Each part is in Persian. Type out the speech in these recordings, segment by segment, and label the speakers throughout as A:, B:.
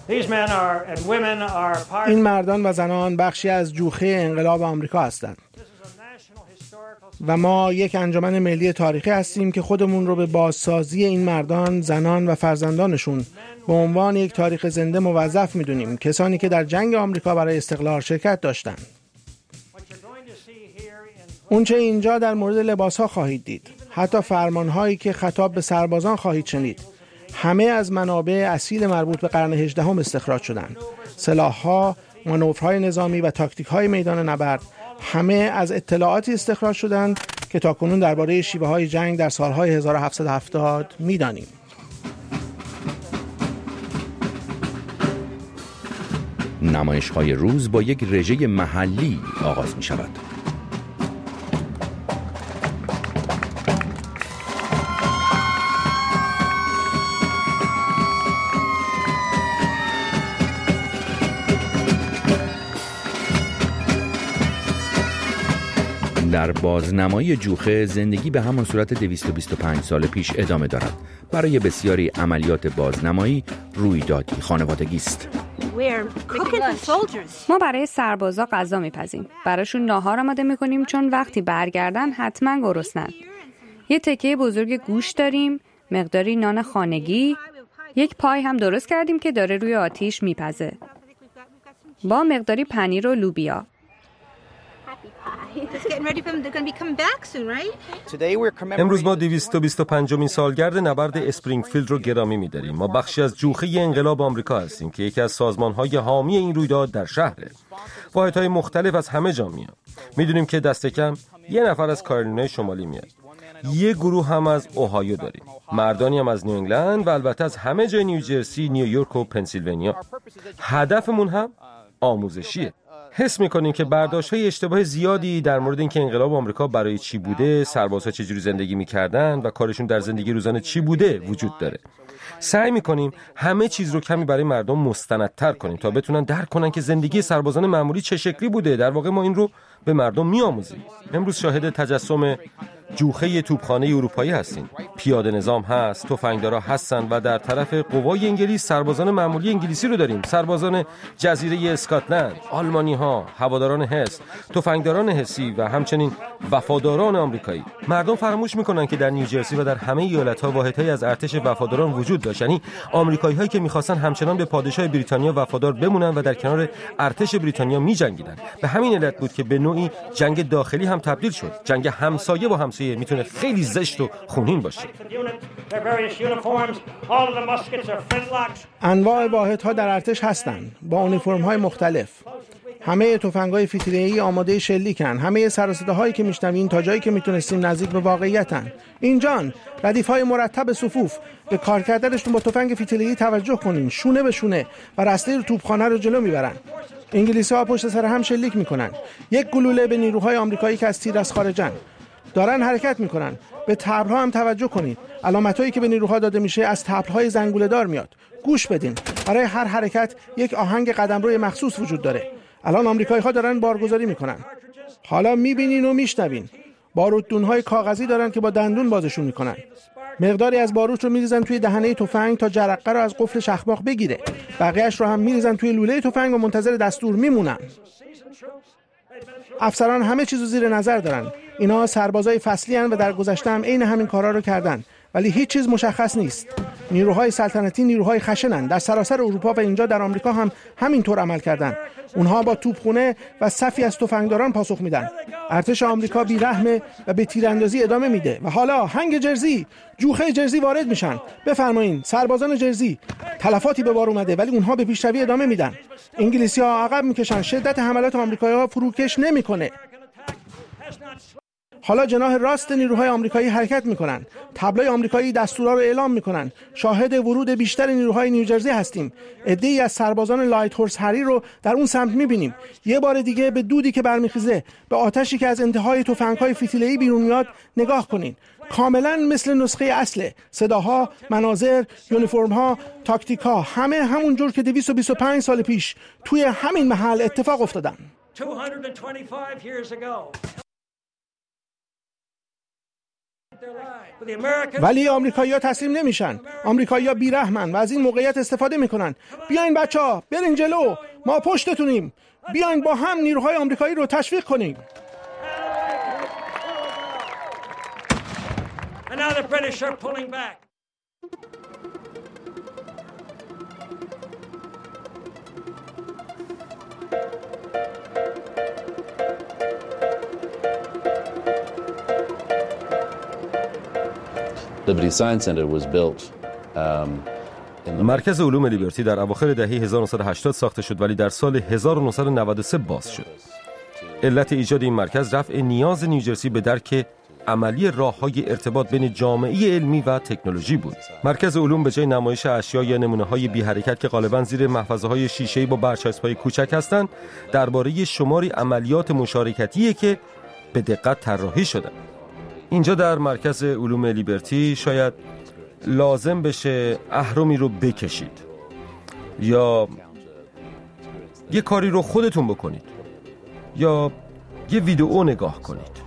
A: این مردان و زنان بخشی از جوخه انقلاب آمریکا هستند و ما یک انجمن ملی تاریخی هستیم که خودمون رو به بازسازی این مردان، زنان و فرزندانشون به عنوان یک تاریخ زنده موظف می‌دونیم، کسانی که در جنگ آمریکا برای استقلال شرکت داشتند. اونچه اینجا در مورد لباس‌ها خواهید دید، حتی فرمان‌هایی که خطاب به سربازان خواهید شنید، همه از منابع اصیل مربوط به قرن 18 استخراج شدند. سلاح‌ها، مانورهای نظامی و تاکتیک‌های میدان نبرد همه از اطلاعاتی استخراج شدند که تاکنون درباره شیوه‌های جنگ در سال‌های 1770 می‌دانیم.
B: نمایش‌های روز با یک رژه محلی آغاز می‌شود. در بازنمایی جوخه زندگی به همان صورت 225 سال پیش ادامه دارد. برای بسیاری عملیات بازنمایی رویدادی خانوادگی است.
C: ما برای سربازا غذا میپزیم. براشون ناهار آماده میکنیم چون وقتی برگردن حتما گرسنن. یه تکه بزرگ گوشت داریم، مقداری نان خانگی، یک پای هم درست کردیم که داره روی آتیش میپزه. با مقداری پنیر و لوبیا.
D: امروز ما 225مین سالگرد نبرد اسپرینگفیلد رو گرامی می‌داریم. ما بخشی از جوخه انقلاب آمریکا هستیم که یکی از سازمان‌های حامی این رویداد در شهره. واحدهای مختلف از همه جا میان. می‌دونیم که دست کم یه نفر از کارولینای شمالی میاد. یه گروه هم از اوهایو داریم. مردانی هم از نیو انگلند و البته از همه جای نیوجرسی، نیویورک و پنسیلوانیا. هدفمون هم آموزشیه. حس می‌کنیم که برداشت‌های اشتباه زیادی در مورد اینکه انقلاب آمریکا برای چی بوده، سربازها چجوری زندگی می‌کردن و کارشون در زندگی روزانه چی بوده وجود داره. سعی می‌کنیم همه چیز رو کمی برای مردم مستندتر کنیم تا بتونن درک کنن که زندگی سربازان معمولی چه شکلی بوده. در واقع ما این رو به مردم می‌آموزیم. امروز شاهد تجسم جوخه توپخانه اروپایی هستیم. پیاده نظام هست، تفنگدارا هستن و در طرف قوای انگلیس سربازان معمولی انگلیسی رو داریم. سربازان جزیره اسکاتلند، آلمانی‌ها، هواداران حس، تفنگداران حسی و همچنین وفاداران آمریکایی. مردم فراموش میکنن که در نیوجرسی و در همه ایالت‌ها واحدهای از ارتش وفاداران وجود داشت. یعنی آمریکایی‌هایی که می‌خواستن همچنان به پادشاه بریتانیا وفادار بمونن و در کنار ارتش بریتانیا می‌جنگیدن. به همین علت بود که به نوعی جنگ داخلی هم تبدیل شد. جنگ همسایه با همسایه میتونه خیلی زشت و خونین باشه.
A: انواع واحدها در ارتش هستند با اونیفرم‌های مختلف. همه تفنگ‌های فیتیله‌ای آماده شلیکن. همه سر و صداهایی که میشنوین تا جایی که میتونستیم نزدیک به واقعیتن. اینجان ردیف‌های مرتب صفوف. به کار کردنشون با تفنگ فیتیله‌ای توجه کنین. شونه به شونه و رسته توپخانه رو جلو میبرن. انگلیسی‌ها پشت سر هم شلیک میکنن. یک گلوله به نیروهای آمریکایی که از تیر از خارجن دارن حرکت میکنن. به تبل‌ها هم توجه کنید. علامتایی که به نیروها داده میشه از تبل‌های زنگوله‌دار میاد. گوش بدین. برای هر حرکت یک آهنگ قدمروی مخصوص وجود داره. الان آمریکایی‌ها دارن بارگذاری میکنن. حالا میبینین و میشنوین. باروددون‌های کاغذی دارن که با دندون بازشون میکنن. مقداری از باروت رو میریزن توی دهنه تفنگ تا جرقه رو از قفل شخماق بگیره. بقیه‌اش رو هم میریزن توی لوله تفنگ و منتظر دستور میمونن. افسران همه چیزو زیر نظر دارن. اینا سربازای فصلی هستند و در گذشته هم عین همین کارا رو کردن، ولی هیچ چیز مشخص نیست. نیروهای سلطنتی نیروهای خشنن. در سراسر اروپا و اینجا در آمریکا هم همینطور عمل کردن. اونها با توپخونه و صفی از تفنگداران پاسخ میدن. ارتش آمریکا بی‌رحمه و به تیراندازی ادامه میده. و حالا هنگ جرزی، جوخه جرزی وارد میشن. بفرمایین سربازان جرزی. تلفاتی به بار اومده ولی اونها به پیشروی ادامه میدن. انگلیسی‌ها عقب میکشن. شدت حملات آمریکایی‌ها فروکش نمیکنه. حالا جناح راست نیروهای آمریکایی حرکت میکنن. تبلای آمریکایی دستورا رو اعلام میکنن. شاهد ورود بیشتر نیروهای نیوجرسی هستیم. عده‌ای از سربازان لایت هورس هری رو در اون سمت میبینیم. یه بار دیگه به دودی که برمیخیزه، به آتشی که از انتهای تفنگ‌های فیتیله‌ای بیرون میاد نگاه کنین. کاملا مثل نسخه اصله. صداها، مناظر، یونیفرم‌ها، تاکتیک‌ها همه همون جور که 225 سال پیش توی همین محل اتفاق افتادن.
E: 225 years ago.
A: ولی آمریکایی‌ها تسلیم نمیشن. آمریکایی‌ها بیرحمن و از این موقعیت استفاده میکنن. بیاین بچه‌ها، برین جلو، ما پشتتونیم. بیاین با هم نیروهای آمریکایی رو تشویق کنیم.
E: And now the British are pulling back.
F: Liberty Science Center was built
D: مرکز علوم لیبرتی در اواخر دهه 1980 ساخته شد ولی در سال 1993 باز شد. علت ایجاد این مرکز رفع نیاز نیوجرسی به درک عملی راه‌های ارتباط بین جامعه علمی و تکنولوژی بود. مرکز علوم به جای نمایش اشیا یا نمونه‌های بی حرکت که غالباً زیر محفظه‌های شیشه‌ای با برچسب‌های کوچک هستند، درباره شماری عملیات مشارکتیه که به دقت طراحی شدند. اینجا در مرکز علوم لیبرتی شاید لازم بشه اهرمی رو بکشید یا یه کاری رو خودتون بکنید یا یه ویدئو نگاه کنید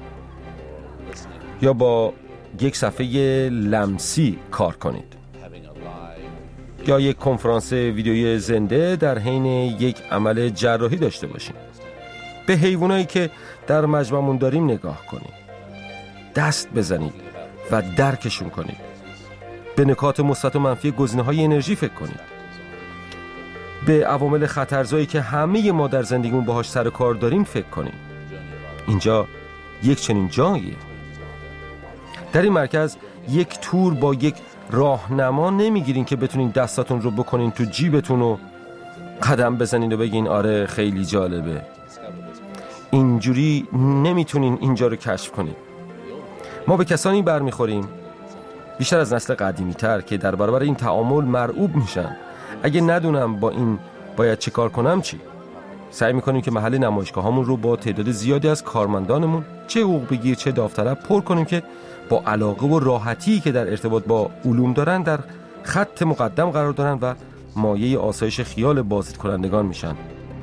D: یا با یک صفحه لمسی کار کنید یا یک کنفرانس ویدئویی زنده در حین یک عمل جراحی داشته باشید. به حیوانایی که در مجمعمون داریم نگاه کنید، دست بزنید و درکشون کنید. به نکات مثبت و منفی گزینه‌های انرژی فکر کنید. به عوامل خطرزایی که همه ما در زندگیمون باهاش سر کار داریم فکر کنید. اینجا یک چنین جاییه. در این مرکز یک تور با یک راهنما نمیگیرین که بتونین دستاتون رو بکنین تو جیبتون و قدم بزنین و بگین آره خیلی جالبه. اینجوری نمیتونین اینجا رو کشف کنید. ما به کسانی برمیخوریم بیشتر از نسل قدیمی تر که در برابر این تعامل مرعوب میشن. اگه ندونم با این باید چه کار کنم چی؟ سعی میکنیم که محل نمایشگاه هامون رو با تعداد زیادی از کارمندانمون چه حقوق بگیر چه داوطلب پر کنیم که با علاقه و راحتی که در ارتباط با علوم دارن در خط مقدم قرار دارن و مایه آسایش خیال بازدید کنندگان میشن.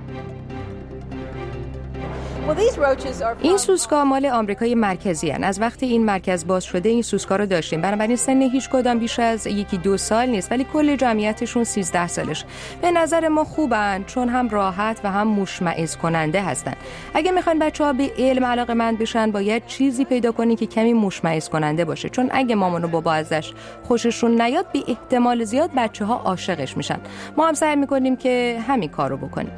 G: این سوسکا مال آمریکای مرکزی هن. از وقتی این مرکز باز شده این سوسکا رو داشتیم، بنابراین سن هیچ کدام بیش از 1-2 سال نیست، ولی کل جمعیتشون 13 سالش. به نظر ما خوبن چون هم راحت و هم مشمئز کننده هستن. اگه میخوان بچه‌ها به علم علاقه‌مند بشن باید چیزی پیدا کنی که کمی مشمئز کننده باشه، چون اگه مامان و بابا ازش خوششون نیاد به احتمال زیاد بچه‌ها عاشقش میشن. ما هم سعی میکنیم که همین کارو بکنیم.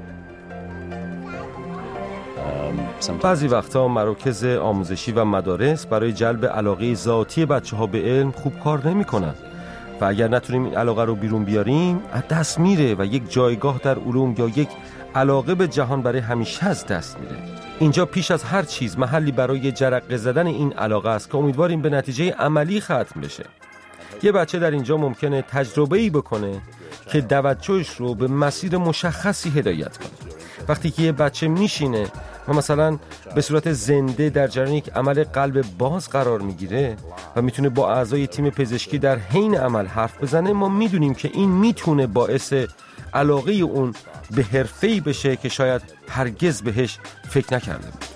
D: بعضی وقتا مراکز آموزشی و مدارس برای جلب علاقه ذاتی بچه‌ها به علم خوب کار نمی‌کنن و اگر نتونیم این علاقه رو بیرون بیاریم از دست میره و یک جایگاه در علوم یا یک علاقه به جهان برای همیشه از دست میره. اینجا پیش از هر چیز محلی برای جرقه زدن این علاقه است که امیدواریم به نتیجه عملی ختم بشه. یه بچه در اینجا ممکنه تجربه‌ای بکنه که توجهش رو به مسیر مشخصی هدایت کنه. وقتی که یه بچه میشینه و مثلا به صورت زنده در جریان یک عمل قلب باز قرار میگیره و میتونه با اعضای تیم پزشکی در حین عمل حرف بزنه، ما میدونیم که این میتونه باعث علاقه اون به حرفه‌ای بشه که شاید هرگز بهش فکر نکرده بود.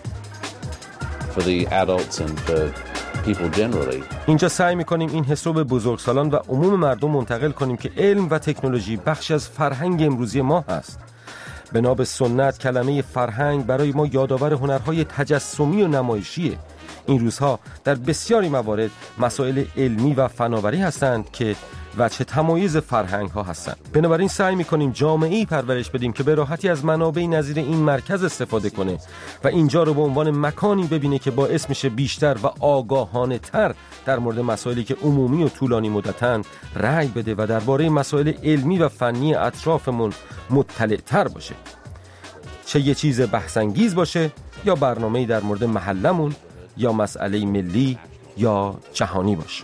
D: اینجا سعی میکنیم این حس رو به بزرگسالان و عموم مردم منتقل کنیم که علم و تکنولوژی بخشی از فرهنگ امروزی ما هست. بنا به سنت کلمه فرهنگ برای ما یادآور هنرهای تجسمی و نمایشیه. این روزها در بسیاری موارد مسائل علمی و فناوری هستند که وجه تمایز فرهنگ ها هستند. بنابراین سعی میکنیم جامعه‌ای پرورش بدیم که به راحتی از منابع نظیر این مرکز استفاده کنه و اینجا رو به عنوان مکانی ببینه که باعث میشه بیشتر و آگاهانه تر در مورد مسائلی که عمومی و طولانی مدتن رأی بده و درباره مسائل علمی و فنی اطرافمون مطلع تر باشه. چه یه چیز بحث‌انگیز باشه یا برنامه‌ای در مورد محلمون یا مسئله ملی یا جهانی باشه.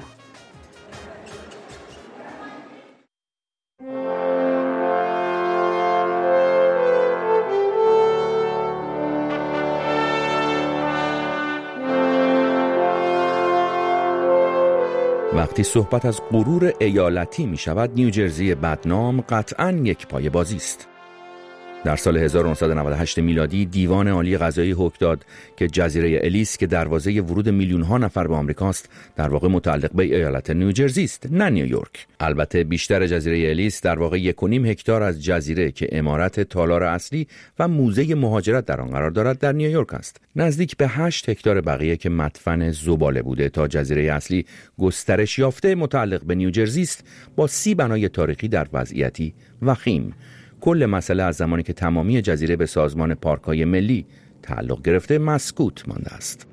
B: وقتی صحبت از غرور ایالتی می شود، نیوجرسی بدنام قطعاً یک پایه بازی است. در سال 1998 میلادی دیوان عالی قضایی حکم داد که جزیره الیس که دروازه ورود میلیون‌ها نفر به آمریکاست، در واقع متعلق به ایالت نیوجرسی است، نه نیویورک. البته بیشتر جزیره الیس در واقع 1.5 هکتار از جزیره که عمارت تالار اصلی و موزه مهاجرت در آن قرار دارد در نیویورک است. نزدیک به 8 هکتار بقیه که مدفن زباله بوده تا جزیره اصلی گسترش یافته متعلق به نیوجرسی است، با 30 بنای تاریخی در وضعیتی وخیم. کل مسئله از زمانی که تمامی جزیره به سازمان پارک‌های ملی تعلق گرفته مسکوت مانده است.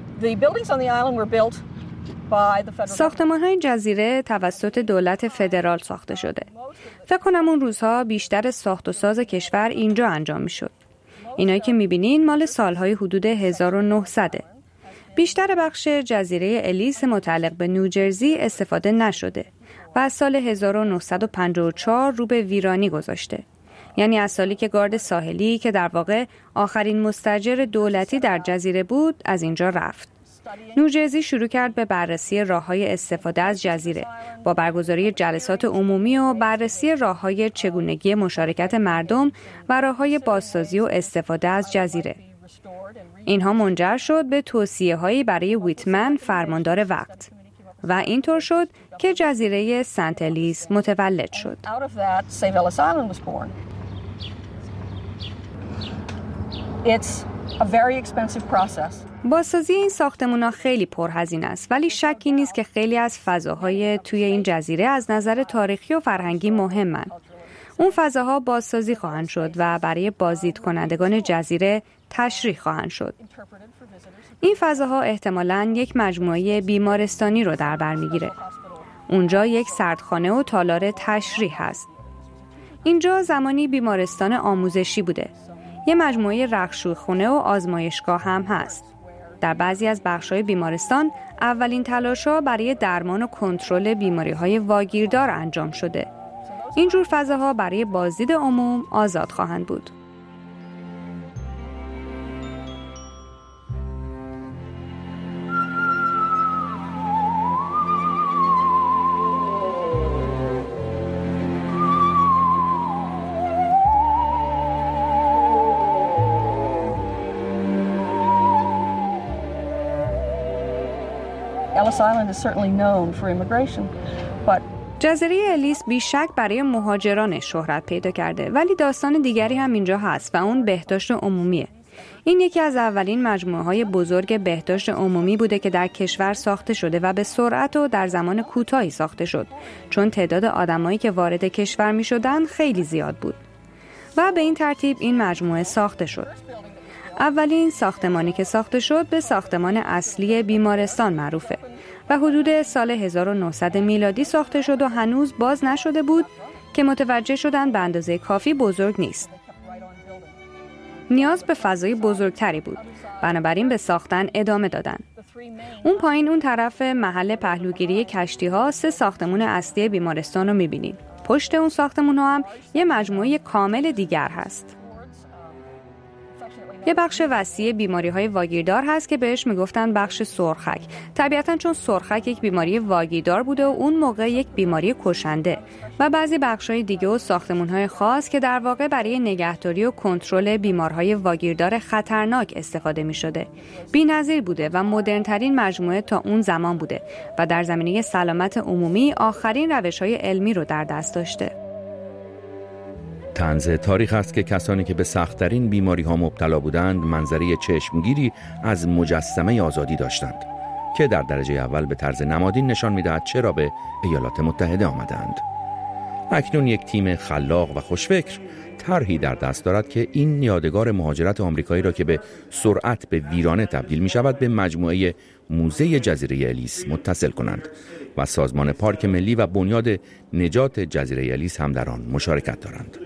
C: ساختمان‌های جزیره توسط دولت فدرال ساخته شده. فکر کنم اون روزها بیشتر ساخت و ساز کشور اینجا انجام می‌شد. اینایی که می‌بینین مال سال‌های حدود 1900. بیشتر بخش جزیره الیس متعلق به نیوجرسی استفاده نشده و از سال 1954 رو به ویرانی گذاشته. یعنی از سالی که گارد ساحلی که در واقع آخرین مستاجر دولتی در جزیره بود از اینجا رفت. نیوجرسی شروع کرد به بررسی راه‌های استفاده از جزیره با برگزاری جلسات عمومی و بررسی راه‌های چگونگی مشارکت مردم و راه‌های بازسازی و استفاده از جزیره. اینها منجر شد به توصیه‌هایی برای ویتمن فرماندار وقت و اینطور شد که جزیره سنت الیس متولد شد. بازسازی این ساختمان‌ها خیلی پرهزینه است، ولی شکی نیست که خیلی از فضاهای توی این جزیره از نظر تاریخی و فرهنگی مهمند. اون فضاها بازسازی خواهند شد و برای بازدید کنندگان جزیره تشریح خواهند شد. این فضاها احتمالاً یک مجموعه بیمارستانی رو در بر میگیره. اونجا یک سردخانه و تالار تشریح هست. اینجا زمانی بیمارستان آموزشی بوده. یه مجموعه رختشوی‌خونه و آزمایشگاه هم هست. در بعضی از بخش‌های بیمارستان اولین تلاش‌ها برای درمان و کنترل بیماری‌های واگیردار انجام شده. اینجور فضاها برای بازدید عموم آزاد خواهند بود. جزیره الیس بیشک برای مهاجرانش شهرت پیدا کرده، ولی داستان دیگری هم اینجا هست و اون بهداشت عمومیه. این یکی از اولین مجموعه‌های بزرگ بهداشت عمومی بوده که در کشور ساخته شده و به سرعت و در زمان کوتاهی ساخته شد، چون تعداد آدمایی که وارد کشور می‌شدن خیلی زیاد بود و به این ترتیب این مجموعه ساخته شد. اولین ساختمانی که ساخته شد به ساختمان اصلی بیمارستان معروفه و حدود سال 1900 میلادی ساخته شد و هنوز باز نشده بود که متوجه شدن به اندازه کافی بزرگ نیست. نیاز به فضای بزرگتری بود، بنابراین به ساختن ادامه دادن. اون پایین اون طرف محل پهلوگیری کشتی‌ها 3 ساختمون اصلی بیمارستان رو می‌بینید. پشت اون ساختمون‌ها هم یه مجموعه کامل دیگر هست. یه بخش وسیع بیماری‌های واگیردار هست که بهش میگفتن بخش سرخک. طبیعتاً چون سرخک یک بیماری واگیردار بوده و اون موقع یک بیماری کشنده و بعضی بخش‌های دیگه و ساختمان‌های خاص که در واقع برای نگهداری و کنترل بیمارهای واگیردار خطرناک استفاده می‌شده. بی‌نظیر بوده و مدرن‌ترین مجموعه تا اون زمان بوده و در زمینه سلامت عمومی آخرین روش‌های علمی رو در دست داشته.
B: طنز تاریخ است که کسانی که به سخت‌ترین بیماری‌ها مبتلا بودند منظره چشمگیری از مجسمه آزادی داشتند که در درجه اول به طرز نمادین نشان می‌دهد چرا به ایالات متحده آمدند. اکنون یک تیم خلاق و خوشفکر طرحی در دست دارد که این یادگار مهاجرت آمریکایی را که به سرعت به ویرانه تبدیل می‌شود به مجموعه موزه جزیره الیس متصل کنند و سازمان پارک ملی و بنیاد نجات جزیره الیس هم در آن مشارکت دارند.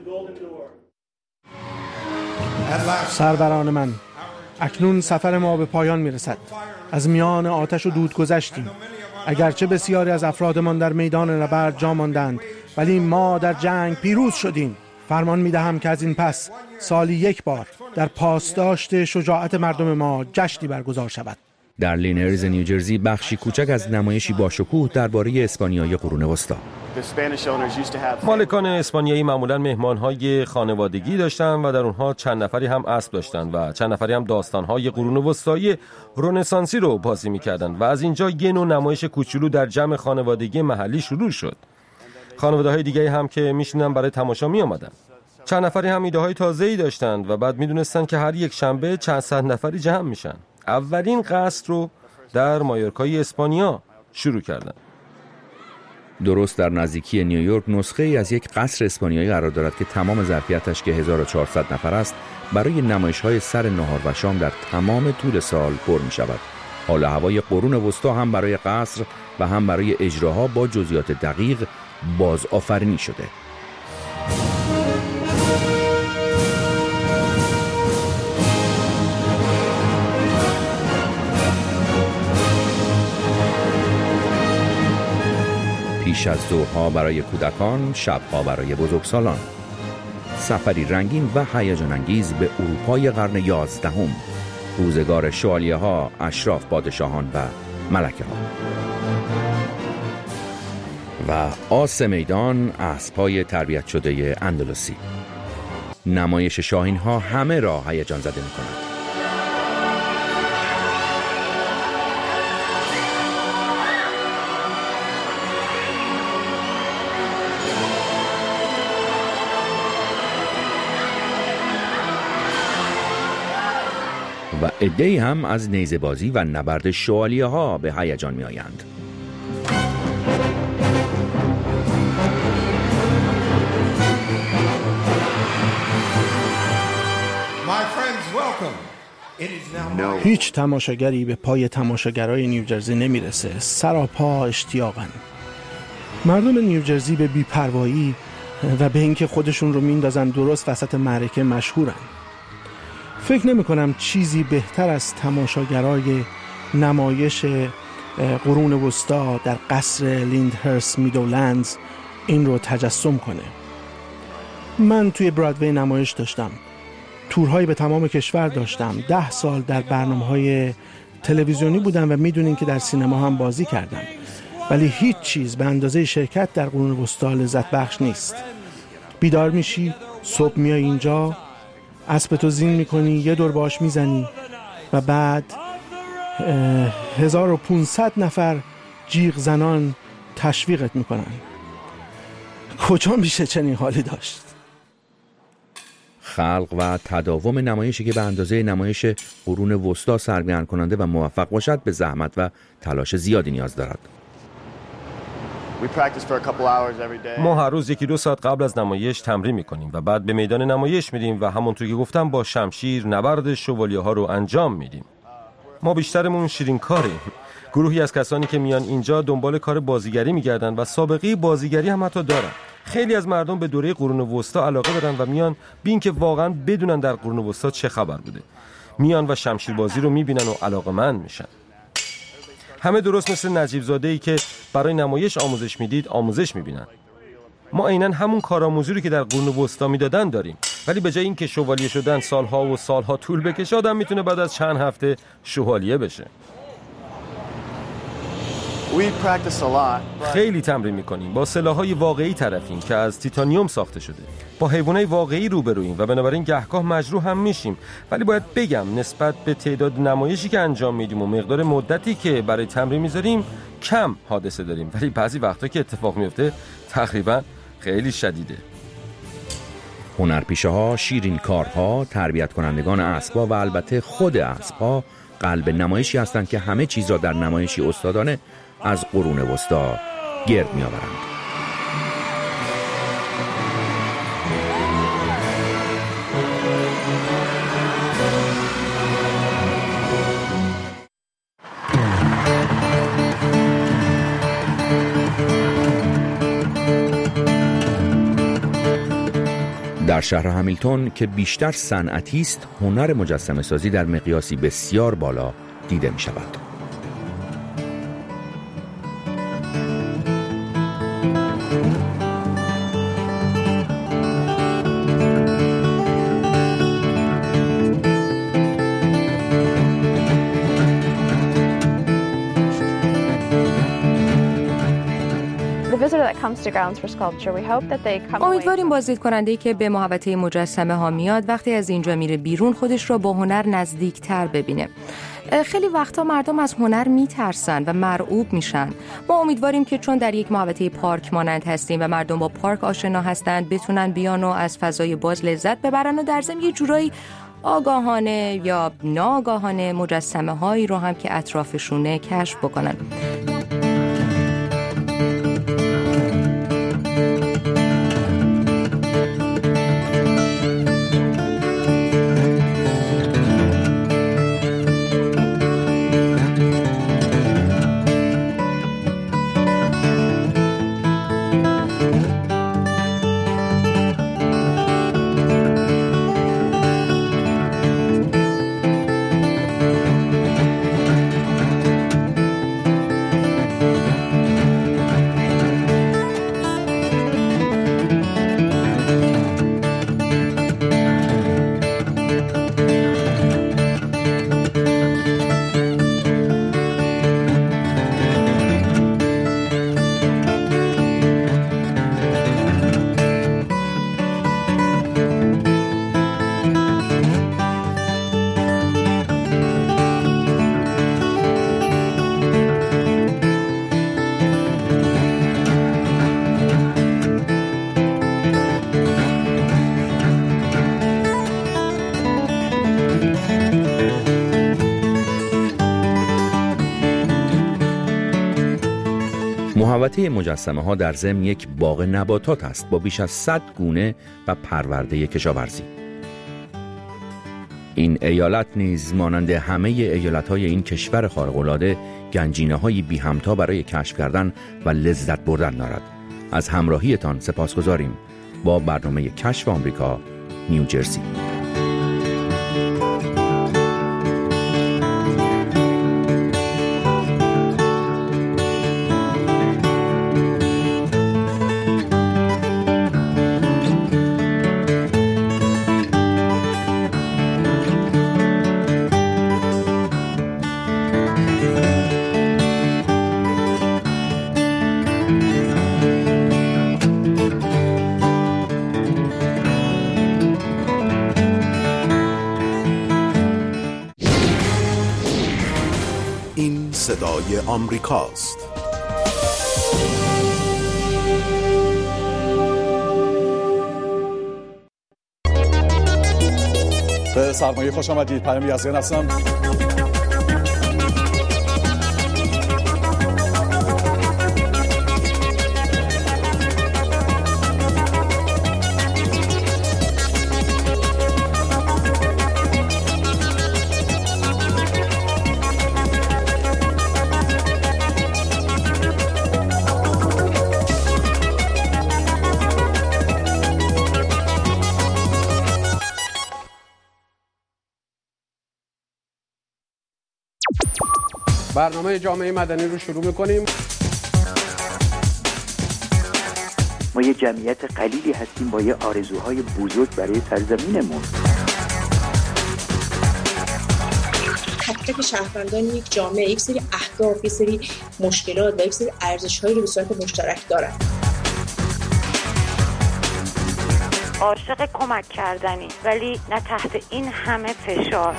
A: سروران من، اکنون سفر ما به پایان میرسد. از میان آتش و دود گذشتیم. اگرچه بسیاری از افرادمان در میدان نبرد جا ماندند، ولی ما در جنگ پیروز شدیم. فرمان میدهم که از این پس سالی 1 بار در پاسداشت شجاعت مردم ما جشنی برگزار شود.
B: در لینرز نیوجرسی بخشی کوچک از نمایشی با شکوه درباره اسپانیای قرون وسطی.
D: مالکان اسپانیایی معمولاً مهمان‌های خانوادگی داشتند و در اونها چند نفری هم اسب داشتند و چند نفری هم داستان‌های قرون وسطایی رنسانسی رو بازی می‌کردند و از اینجا یه نوع نمایش کوچولو در جمع خانوادگی محلی شروع شد. خانواده‌های دیگه هم که می‌شینن برای تماشا می‌آمدن. چند نفری هم ایده‌های تازه‌ای داشتند و بعد می‌دونستن که هر یک شنبه چند صد نفری جمع میشن. اولین قصر رو در مایورکای اسپانیا شروع کردن.
B: درست در نزدیکی نیویورک نسخه ای از یک قصر اسپانیایی قرار دارد که تمام ظرفیتش که 1400 نفر است برای نمایش‌های سر نهار و شام در تمام طول سال پر می‌شود. حال و هوای قرون وسطا هم برای قصر و هم برای اجراها با جزئیات دقیق بازآفرینی شده. پیش از ظهرها برای کودکان، شبها برای بزرگسالان. سفری رنگین و هیجان انگیز به اروپای قرن 11، روزگار شوالیه‌ها، اشراف، پادشاهان و ملکه‌ها. و آس میدان، اسب‌های تربیت شده اندلسی. نمایش شاهین‌ها همه را هیجان زده می‌کند. و عده‌ای هم از نیزه‌بازی و نبرد شوالیه‌ها به هیجان می‌آیند.
A: هیچ تماشاگری به پای تماشاگرای نیوجرسی نمیرسه. سراپا اشتیاقن. مردم نیوجرسی به بی‌پروایی و به اینکه خودشون رو میندازن درست وسط معرکه مشهورن. فکر نمی کنم چیزی بهتر از تماشاگرای نمایش قرون وسطا در قصر لیندهرست میدولندز این رو تجسم کنه. من توی برادوی نمایش داشتم. تورهایی به تمام کشور داشتم. 10 سال در برنامه‌های تلویزیونی بودم و میدونین که در سینما هم بازی کردم. ولی هیچ چیز به اندازه شرکت در قرون وسطا لذت بخش نیست. بیدار میشی، صبح میای اینجا، اسبتو زین میکنی، یه دور باش میزنی و بعد 1500 نفر جیغ زنان تشویقت میکنن. کجا میشه چنین حالی داشت؟
B: خلق و تداوم نمایشی که به اندازه نمایش قرون وسطا سرگرم کننده و موفق باشد به زحمت و تلاش زیادی نیاز دارد.
D: ما هر روز 1-2 ساعت قبل از نمایش تمرین میکنیم و بعد به میدان نمایش میریم و همونطور که گفتم با شمشیر نبرد شوالیه‌ها رو انجام میدیم. ما بیشترمون شیرین کاریم. گروهی از کسانی که میان اینجا دنبال کار بازیگری میگردن و سابقه بازیگری هم حتی دارن. خیلی از مردم به دوره قرون وسطا علاقه دارن و میان بی اینکه واقعا بدونن در قرون وسطا چه خبر بوده. میان و شمشیربازی رو میبینن و علاقه‌مند میشن. همه درست مثل نجیب زاده‌ای که برای نمایش آموزش میدید آموزش میبینن. ما عیناً همون کارآموزی رو که در قرون وسطا میدادن داریم، ولی به جای اینکه شوالیه شدن سالها و سالها طول بکشه، آدم میتونه بعد از چند هفته شوالیه بشه. خیلی تمرین میکنیم. با سلاح‌های واقعی طرفیم که از تیتانیوم ساخته شده. با حیوانات واقعی روبرویم و بنابراین گهگاه مجروح هم میشیم. ولی باید بگم نسبت به تعداد نمایشی که انجام میدیم و مقدار مدتی که برای تمرین میذاریم کم حادثه داریم، ولی بعضی وقتا که اتفاق میفته تقریبا خیلی شدیده.
B: هنرپیشه‌ها، شیرینکارها، تربیت کنندگان اسب‌ها و البته خود اسب‌ها قلب نمایشی هستند که همه چیز را در نمایشی استادانه از قرون وسطا گرد می‌آورند. در شهر همیلتون که بیشتر صنعتی است، هنر مجسمه سازی در مقیاسی بسیار بالا دیده می شود.
G: امیدواریم بازدید کننده‌ای که به محوطه مجسمه ها میاد وقتی از اینجا میره بیرون خودش را با هنر نزدیکتر ببینه. خیلی وقتا مردم از هنر میترسن و مرعوب میشن. ما امیدواریم که چون در یک محوطه پارک مانند هستیم و مردم با پارک آشنا هستند بتونن بیان و از فضای باز لذت ببرن و در ضمن یه جورایی آگاهانه یا ناآگاهانه مجسمه هایی رو هم که اطرافشونه کشف بکنن.
B: محوطه مجسمه ها در ضمن یک باغ نباتات است با بیش از 100 گونه و پرورده کشاورزی. این ایالت نیز مانند همه ایالت‌های این کشور خارق‌العاده گنجینه‌های بی همتا برای کشف کردن و لذت بردن دارد. از همراهیتان سپاسگزاریم با برنامه کشف آمریکا، نیوجرسی.
H: صدای آمریکاست.
I: به سرمایه خوش آمدید. پیام یزدان هستم.
J: برنامه جامعه مدنی رو شروع می‌کنیم.
K: ما یه جمعیت قلیلی هستیم با یه آرزوهای بزرگ برای سرزمینمون.
L: تک تک شهروندان یک جامعه یک سری اهداف، یک سری مشکلات و یک سری ارزش‌هایی رو به صورت مشترک دارن.
M: عاشق کمک کردنی ولی نه تحت این همه فشار.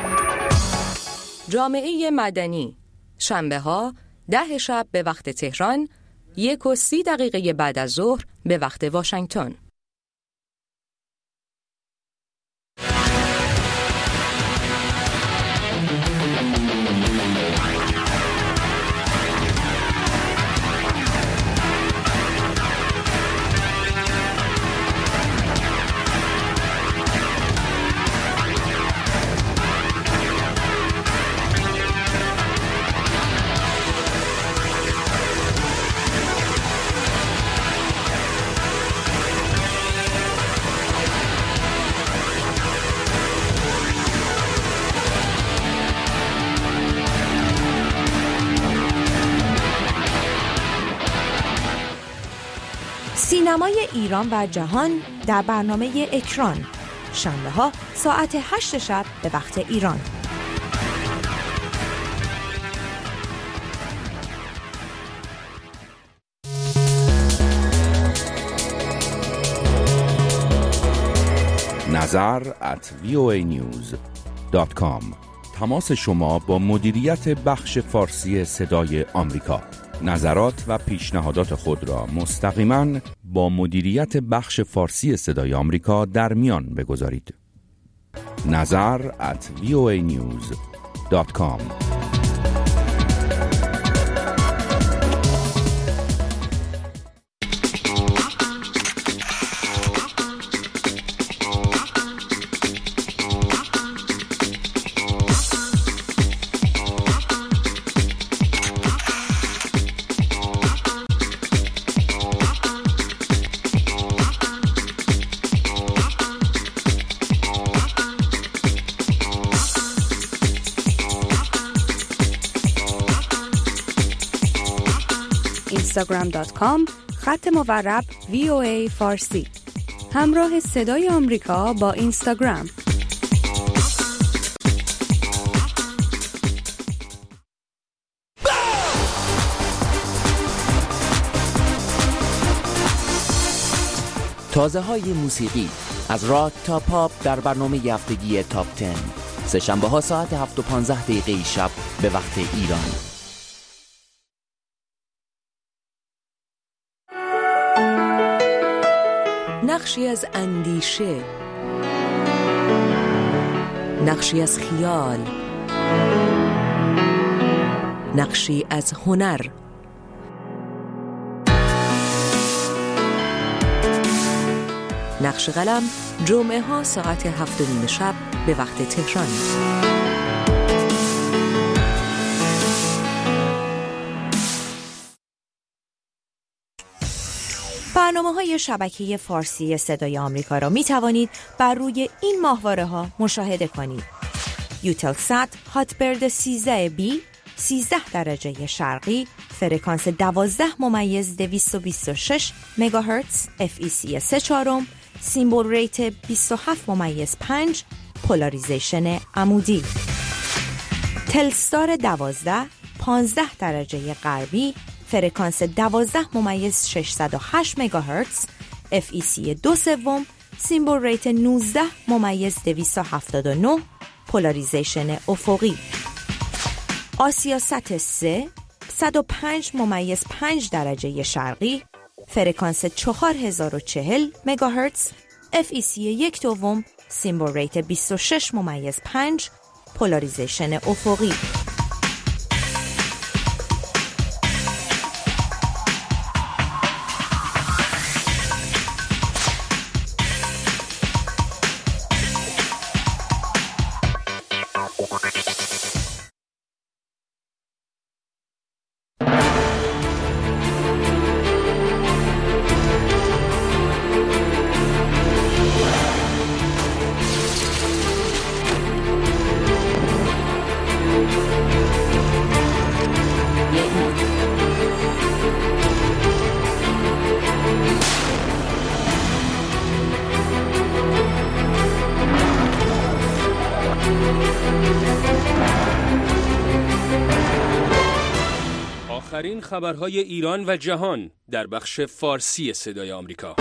G: جامعه مدنی شنبه ها 10 شب به وقت تهران، 1:30 بعد از ظهر به وقت واشنگتن.
N: سینمای ایران و جهان در برنامه اکران، شنبه ها ساعت 8 شب به وقت ایران.
B: nazar@voanews.com. تماس شما با مدیریت بخش فارسی صدای آمریکا. نظرات و پیشنهادات خود را مستقیما با مدیریت بخش فارسی صدای آمریکا در میان بگذارید. nazar@voanews.com.
C: instagram.com/VOA فارسی. همراه صدای آمریکا با اینستاگرام.
H: تازه های موسیقی از راک تا پاپ در برنامه هفتگی تاپ 10 سه‌شنبه ها ساعت 7:15 شب به وقت ایران.
N: نقشی از اندیشه، نقشی از خیال، نقشی از هنر. نقش قلم جمعه ها ساعت 7:30 شب به وقت تهران. برنامه‌های شبکه فارسی صدای آمریکا را می توانید بر روی این ماهواره‌ها مشاهده کنید: یوتلسات هاتبرد 13B 13 درجه شرقی، فرکانس 12.226 مگاهرتز، FEC 3/4، سیمبل ریت 27.5، پولاریزیشن عمودی. تلستار 12 15 درجه غربی، فرکانس 12.608 مگاهرتز، FEC 2/3، سیمبل ریت 19.279، پولاریزیشن افقی. آسیاست 3 105.5 درجه شرقی، فرکانس 4040 مگاهرتز، FEC 1/2، سیمبل ریت 26.5، پولاریزیشن افقی.
O: آخرین خبرهای ایران و جهان در بخش فارسی صدای آمریکا.